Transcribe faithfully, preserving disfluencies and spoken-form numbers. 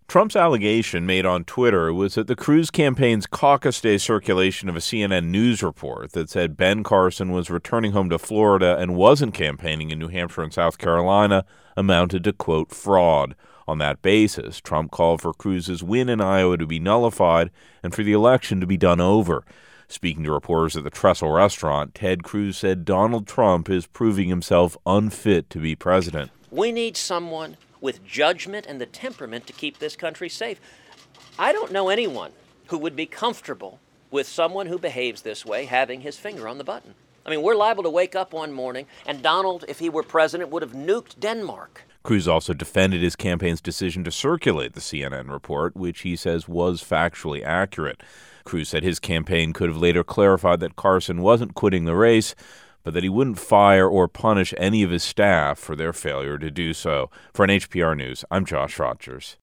Trump's allegation made on Twitter was that the Cruz campaign's caucus day circulation of a C N N News report that said Ben Carson was returning home to Florida and wasn't campaigning in New Hampshire and South Carolina amounted to, quote, fraud. On that basis, Trump called for Cruz's win in Iowa to be nullified and for the election to be done over. Speaking to reporters at the Trestle restaurant, Ted Cruz said Donald Trump is proving himself unfit to be president. We need someone with judgment and the temperament to keep this country safe. I don't know anyone who would be comfortable with someone who behaves this way having his finger on the button. I mean, we're liable to wake up one morning and Donald, if he were president, would have nuked Denmark. Cruz also defended his campaign's decision to circulate the C N N report, which he says was factually accurate. Cruz said his campaign could have later clarified that Carson wasn't quitting the race, but that he wouldn't fire or punish any of his staff for their failure to do so. For N H P R News, I'm Josh Rogers.